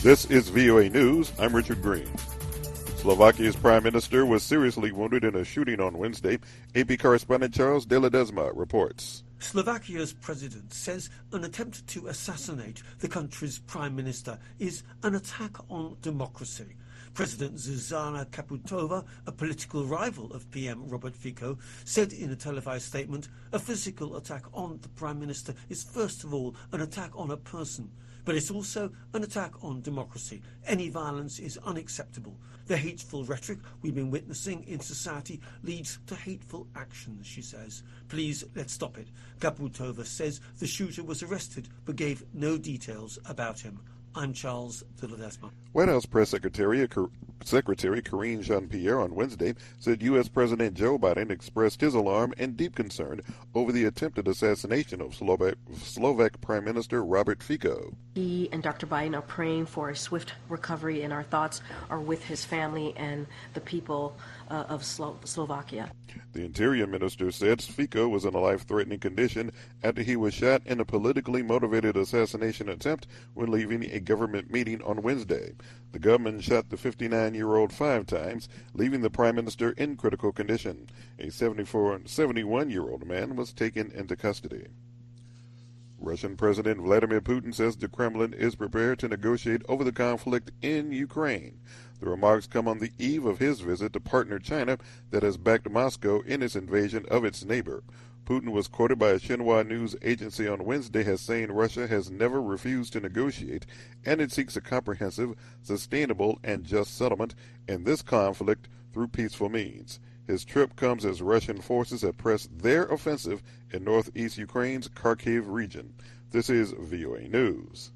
This is VOA News. I'm Richard Green. Slovakia's prime minister was seriously wounded in a shooting on Wednesday. AP correspondent Charles de Ledesma reports. Slovakia's president says an attempt to assassinate the country's prime minister is an attack on democracy. President Zuzana Kaputova, a political rival of PM Robert Fico, said in a televised statement, a physical attack on the prime minister is first of all an attack on a person, but it's also an attack on democracy. Any violence is unacceptable. The hateful rhetoric we've been witnessing in society leads to hateful actions, she says. Please, let's stop it. Kaputova says the shooter was arrested but gave no details about him. I'm Charles de Ledesma. White House Press Secretary Karine Jean-Pierre on Wednesday said U.S. President Joe Biden expressed his alarm and deep concern over the attempted assassination of Slovak Prime Minister Robert Fico. He and Dr. Biden are praying for a swift recovery, and our thoughts are with his family and the people of Slovakia. The Interior Minister said Fico was in a life-threatening condition after he was shot in a politically motivated assassination attempt when leaving a government meeting on Wednesday. The government shot the 59-year-old 5 times, leaving the prime minister in critical condition. A 71-year-old man was taken into custody. Russian President Vladimir Putin says the Kremlin is prepared to negotiate over the conflict in Ukraine. The remarks come on the eve of his visit to partner China that has backed Moscow in its invasion of its neighbor. Putin was quoted by a Xinhua news agency on Wednesday as saying Russia has never refused to negotiate, and it seeks a comprehensive, sustainable, and just settlement in this conflict through peaceful means. His trip comes as Russian forces have pressed their offensive in northeast Ukraine's Kharkiv region. This is VOA News.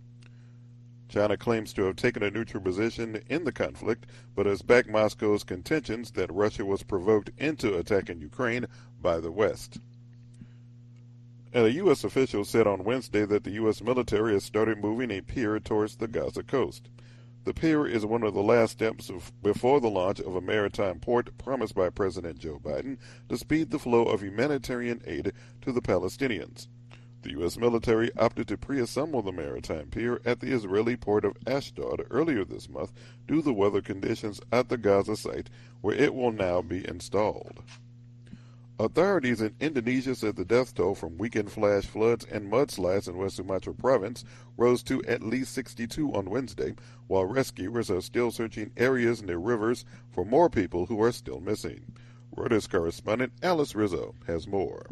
China claims to have taken a neutral position in the conflict, but has backed Moscow's contentions that Russia was provoked into attacking Ukraine by the West. And a U.S. official said on Wednesday that the U.S. military has started moving a pier towards the Gaza coast. The pier is one of the last steps before the launch of a maritime port promised by President Joe Biden to speed the flow of humanitarian aid to the Palestinians. The U.S. military opted to pre-assemble the maritime pier at the Israeli port of Ashdod earlier this month due to the weather conditions at the Gaza site, where it will now be installed. Authorities in Indonesia said the death toll from weekend flash floods and mudslides in West Sumatra province rose to at least 62 on Wednesday, while rescuers are still searching areas near rivers for more people who are still missing. Reuters correspondent Alice Rizzo has more.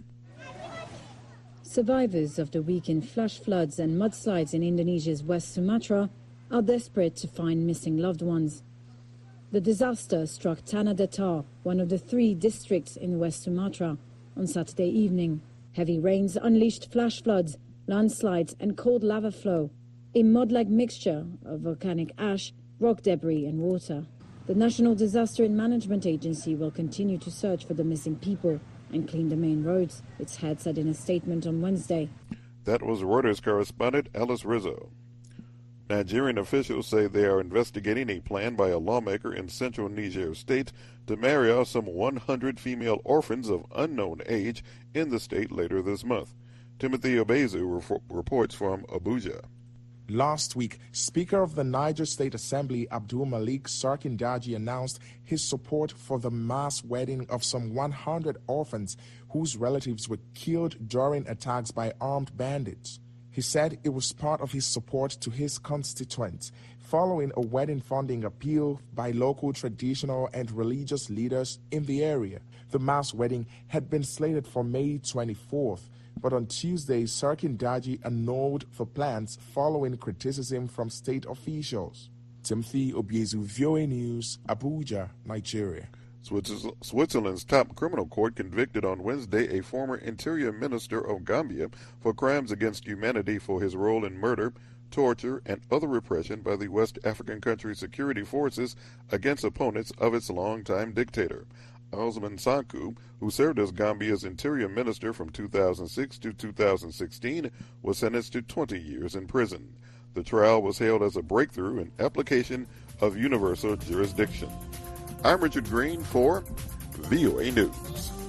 Survivors of the weekend flash floods and mudslides in Indonesia's West Sumatra are desperate to find missing loved ones. The disaster struck Tanah Datar, one of the 3 districts in West Sumatra, on Saturday evening. Heavy rains unleashed flash floods, landslides and cold lava flow, a mud-like mixture of volcanic ash, rock debris and water. The National Disaster and Management Agency will continue to search for the missing people and clean the main roads, its head said in a statement on Wednesday. That was Reuters correspondent Alice Rizzo. Nigerian officials say they are investigating a plan by a lawmaker in central Niger state to marry off some 100 female orphans of unknown age in the state later this month. Timothy Obezu reports from Abuja. Last week, Speaker of the Niger State Assembly Abdul Malik Sarkindaji announced his support for the mass wedding of some 100 orphans whose relatives were killed during attacks by armed bandits. He said it was part of his support to his constituents, following a wedding funding appeal by local traditional and religious leaders in the area. The mass wedding had been slated for May 24th, but on Tuesday, Sarkindaji annulled the plans following criticism from state officials. Timothy Obiezu, VOA News, Abuja, Nigeria. Switzerland's top criminal court convicted on Wednesday a former interior minister of Gambia for crimes against humanity for his role in murder, torture, and other repression by the West African country's security forces against opponents of its longtime dictator. Osman Sanku, who served as Gambia's interior minister from 2006 to 2016, was sentenced to 20 years in prison. The trial was hailed as a breakthrough in application of universal jurisdiction. I'm Richard Green for VOA News.